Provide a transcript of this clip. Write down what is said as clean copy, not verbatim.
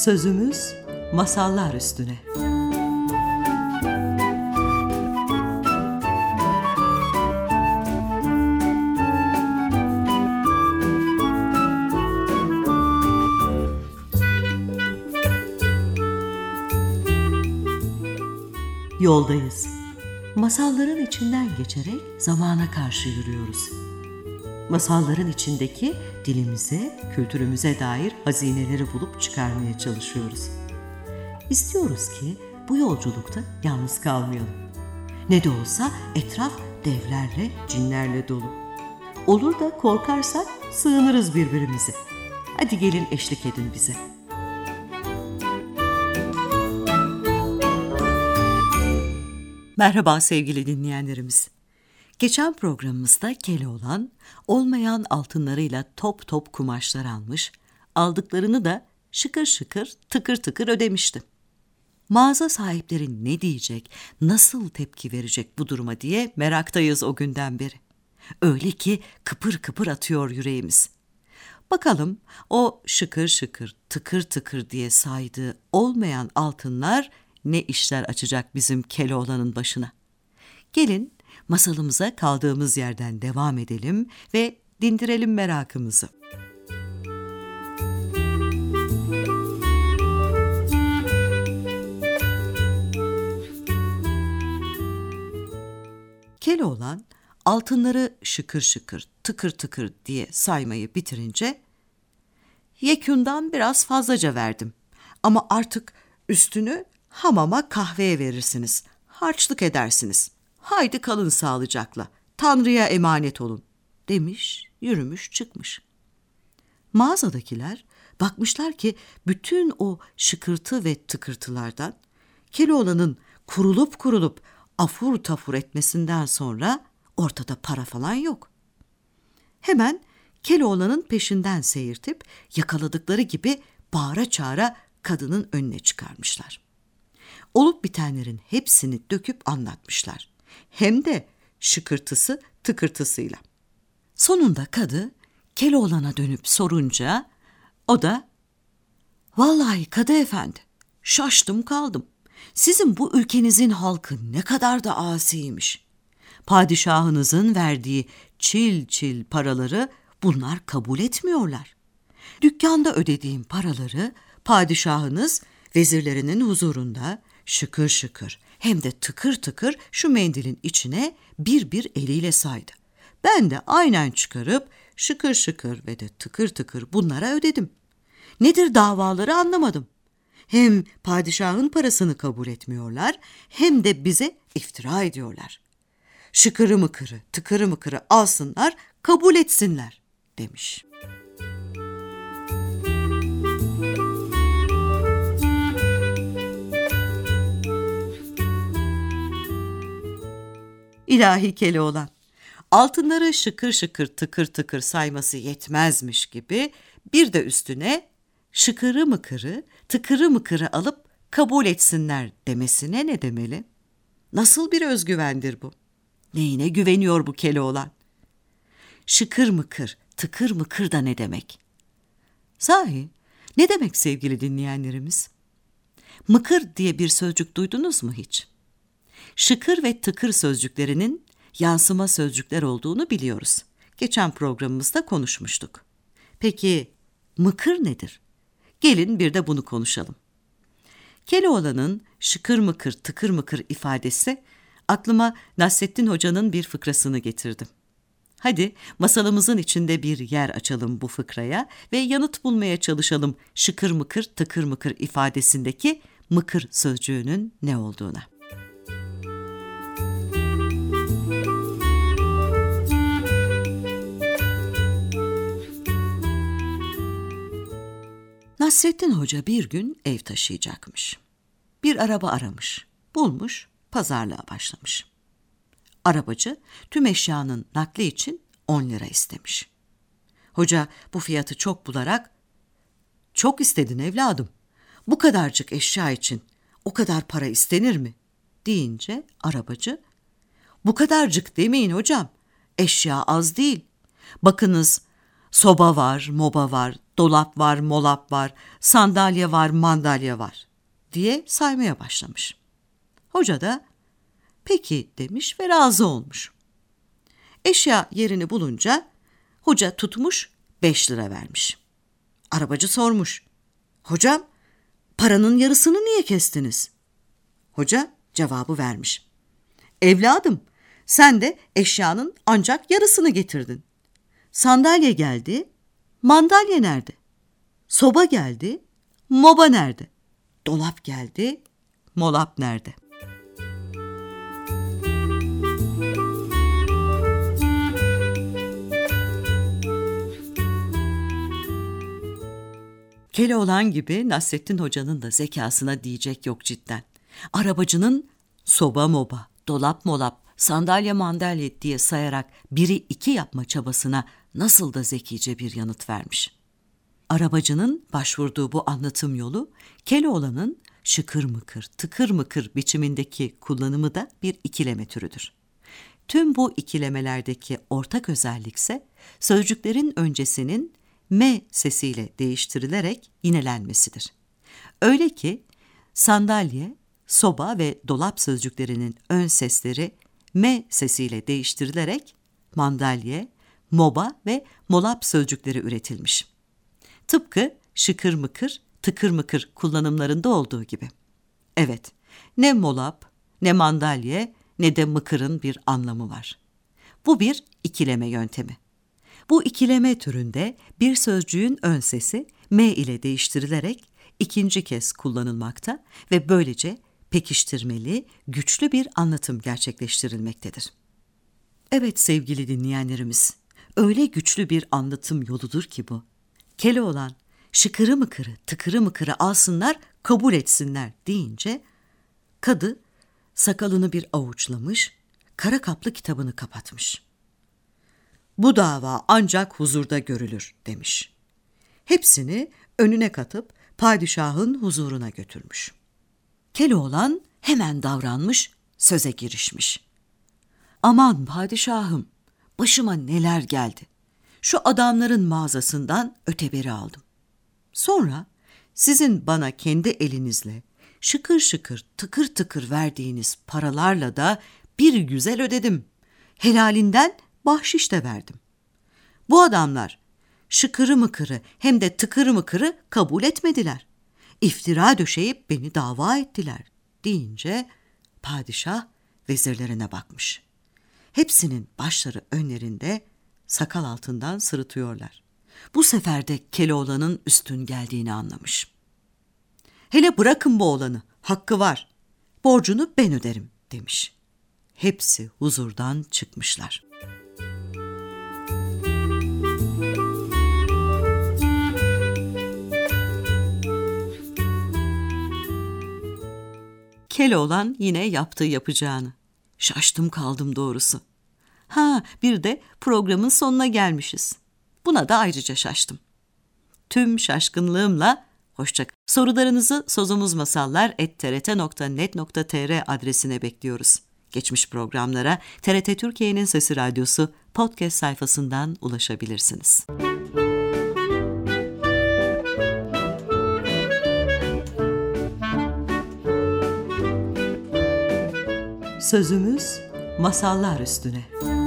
Sözümüz masallar üstüne. Yoldayız. Masalların içinden geçerek zamana karşı yürüyoruz. Masalların içindeki dilimize, kültürümüze dair hazineleri bulup çıkarmaya çalışıyoruz. İstiyoruz ki bu yolculukta yalnız kalmayalım. Ne de olsa etraf devlerle, cinlerle dolu. Olur da korkarsak sığınırız birbirimize. Hadi gelin eşlik edin bize. Merhaba sevgili dinleyenlerimiz. Geçen programımızda Keloğlan olmayan altınlarıyla top top kumaşlar almış, aldıklarını da şıkır şıkır tıkır tıkır ödemişti. Mağaza sahipleri ne diyecek, nasıl tepki verecek bu duruma diye meraktayız o günden beri. Öyle ki kıpır kıpır atıyor yüreğimiz. Bakalım o şıkır şıkır tıkır tıkır diye saydığı olmayan altınlar ne işler açacak bizim Keloğlan'ın başına. Gelin masalımıza kaldığımız yerden devam edelim ve dindirelim merakımızı. Keloğlan altınları şıkır şıkır, tıkır tıkır diye saymayı bitirince yekûndan biraz fazlaca verdim ama artık üstünü hamama kahveye verirsiniz, harçlık edersiniz. Haydi kalın sağlıcakla, Tanrı'ya emanet olun demiş, yürümüş çıkmış. Mağazadakiler bakmışlar ki bütün o şıkırtı ve tıkırtılardan Keloğlan'ın kurulup afur tafur etmesinden sonra ortada para falan yok. Hemen Keloğlan'ın peşinden seyirtip yakaladıkları gibi bağıra çağıra kadının önüne çıkarmışlar. Olup bitenlerin hepsini döküp anlatmışlar. Hem de şıkırtısı tıkırtısıyla. Sonunda kadı Keloğlan'a dönüp sorunca o da "Vallahi kadı efendi, şaştım kaldım. Sizin bu ülkenizin halkı ne kadar da asiymiş. Padişahınızın verdiği çil çil paraları bunlar kabul etmiyorlar. Dükkanda ödediğim paraları padişahınız vezirlerinin huzurunda şıkır şıkır hem de tıkır tıkır şu mendilin içine bir bir eliyle saydı. Ben de aynen çıkarıp şıkır şıkır ve de tıkır tıkır bunlara ödedim. Nedir davaları anlamadım. Hem padişahın parasını kabul etmiyorlar hem de bize iftira ediyorlar. Şıkırı mıkırı, tıkırı mıkırı alsınlar, kabul etsinler demiş. İlahi Keloğlan, altınları şıkır şıkır tıkır tıkır sayması yetmezmiş gibi bir de üstüne şıkırı mıkırı tıkırı mıkırı alıp kabul etsinler demesine ne demeli? Nasıl bir özgüvendir bu? Neyine güveniyor bu Keloğlan? Şıkır mıkır tıkır mıkır da ne demek? Sahi ne demek sevgili dinleyenlerimiz? Mıkır diye bir sözcük duydunuz mu hiç? Şıkır ve tıkır sözcüklerinin yansıma sözcükler olduğunu biliyoruz. Geçen programımızda konuşmuştuk. Peki mıkır nedir? Gelin bir de bunu konuşalım. Keloğlan'ın şıkır mıkır tıkır mıkır ifadesi aklıma Nasrettin Hoca'nın bir fıkrasını getirdim. Hadi masalımızın içinde bir yer açalım bu fıkraya ve yanıt bulmaya çalışalım şıkır mıkır tıkır mıkır ifadesindeki mıkır sözcüğünün ne olduğuna. Nasrettin Hoca bir gün ev taşıyacakmış. Bir araba aramış, bulmuş, pazarlığa başlamış. Arabacı tüm eşyanın nakli için 10 lira istemiş. Hoca bu fiyatı çok bularak, "Çok istedin evladım, bu kadarcık eşya için o kadar para istenir mi?" deyince arabacı, "Bu kadarcık demeyin hocam, eşya az değil. Bakınız soba var, moba var, Dolap var, molap var, sandalye var, mandalye var diye saymaya başlamış. Hoca da peki demiş ve razı olmuş. Eşya yerini bulunca hoca tutmuş 5 lira vermiş. Arabacı sormuş. Hocam, paranın yarısını niye kestiniz? Hoca cevabı vermiş. Evladım, sen de eşyanın ancak yarısını getirdin. Sandalye geldi, mandalye nerede? Soba geldi, moba nerede? Dolap geldi, molap nerede? Keloğlan gibi Nasrettin Hoca'nın da zekasına diyecek yok cidden. Arabacının soba moba, dolap molap, sandalye mandalye diye sayarak 1'i 2 yapma çabasına nasıl da zekice bir yanıt vermiş. Arabacının başvurduğu bu anlatım yolu, Keloğlan'ın şıkır mıkır, tıkır mıkır biçimindeki kullanımı da bir ikileme türüdür. Tüm bu ikilemelerdeki ortak özellikse sözcüklerin öncesinin M sesiyle değiştirilerek yinelenmesidir. Öyle ki sandalye, soba ve dolap sözcüklerinin ön sesleri M sesiyle değiştirilerek mandalye, moba ve molap sözcükleri üretilmiş. Tıpkı şıkır mıkır, tıkır mıkır kullanımlarında olduğu gibi. Evet, ne molap, ne mandalye, ne de mıkırın bir anlamı var. Bu bir ikileme yöntemi. Bu ikileme türünde bir sözcüğün ön sesi M ile değiştirilerek ikinci kez kullanılmakta ve böylece pekiştirmeli, güçlü bir anlatım gerçekleştirilmektedir. Evet sevgili dinleyenlerimiz, öyle güçlü bir anlatım yoludur ki bu. Keloğlan, şıkırı mıkırı, tıkırı mıkırı alsınlar, kabul etsinler deyince, kadı sakalını bir avuçlamış, kara kaplı kitabını kapatmış. Bu dava ancak huzurda görülür demiş. Hepsini önüne katıp padişahın huzuruna götürmüş. Keloğlan hemen davranmış, söze girişmiş. Aman padişahım, başıma neler geldi. Şu adamların mağazasından öteberi aldım. Sonra sizin bana kendi elinizle şıkır şıkır, tıkır tıkır verdiğiniz paralarla da bir güzel ödedim. Helalinden bahşiş de verdim. Bu adamlar şıkırı mıkırı hem de tıkırı mıkırı kabul etmediler. İftira döşeyip beni dava ettiler deyince padişah vezirlerine bakmış. Hepsinin başları önlerinde, sakal altından sırıtıyorlar. Bu sefer de Keloğlan'ın üstün geldiğini anlamış. Hele bırakın bu oğlanı, hakkı var. Borcunu ben öderim demiş. Hepsi huzurdan çıkmışlar. Keloğlan yine yaptığı yapacağını. Şaştım kaldım doğrusu. Bir de programın sonuna gelmişiz. Buna da ayrıca şaştım. Tüm şaşkınlığımla hoşça kalın. Sorularınızı sozumuzmasallar@trt.net.tr adresine bekliyoruz. Geçmiş programlara TRT Türkiye'nin Sesi Radyosu podcast sayfasından ulaşabilirsiniz. Sözümüz masallar üstüne.